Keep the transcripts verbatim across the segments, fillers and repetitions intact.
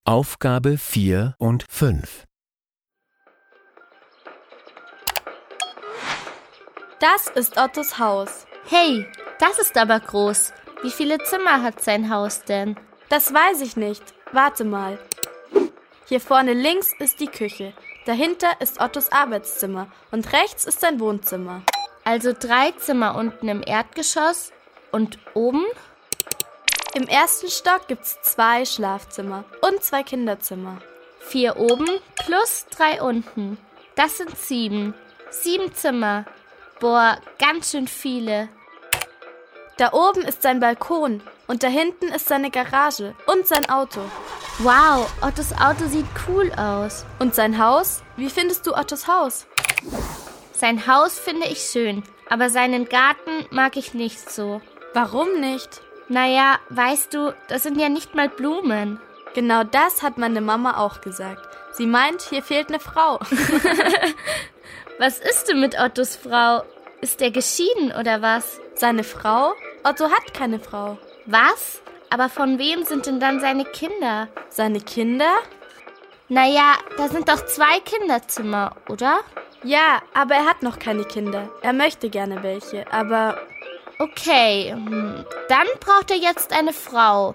Aufgabe vier und fünf. Das ist Ottos Haus. Hey, das ist aber groß. Wie viele Zimmer hat sein Haus denn? Das weiß ich nicht. Warte mal. Hier vorne links ist die Küche. Dahinter ist Ottos Arbeitszimmer und rechts ist sein Wohnzimmer. Also drei Zimmer unten im Erdgeschoss und oben? Im ersten Stock gibt's zwei Schlafzimmer und zwei Kinderzimmer. Vier oben plus drei unten. Das sind sieben. Sieben Zimmer. Boah, ganz schön viele. Da oben ist sein Balkon und da hinten ist seine Garage und sein Auto. Wow, Ottos Auto sieht cool aus. Und sein Haus? Wie findest du Ottos Haus? Sein Haus finde ich schön, aber seinen Garten mag ich nicht so. Warum nicht? Naja, weißt du, das sind ja nicht mal Blumen. Genau das hat meine Mama auch gesagt. Sie meint, hier fehlt eine Frau. Was ist denn mit Ottos Frau? Ist er geschieden oder was? Seine Frau? Otto hat keine Frau. Was? Aber von wem sind denn dann seine Kinder? Seine Kinder? Naja, da sind doch zwei Kinderzimmer, oder? Ja, aber er hat noch keine Kinder. Er möchte gerne welche, aber... Okay, hm, dann braucht er jetzt eine Frau.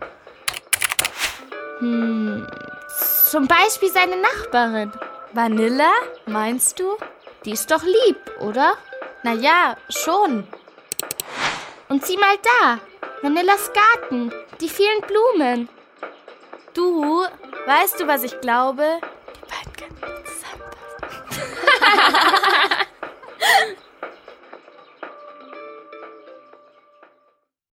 Hm, zum Beispiel seine Nachbarin. Vanilla, meinst du? Die ist doch lieb, oder? Na ja, schon. Und sieh mal da, Vanillas Garten, die vielen Blumen. Du, weißt du, was ich glaube? Die beiden können nicht zusammenpassen.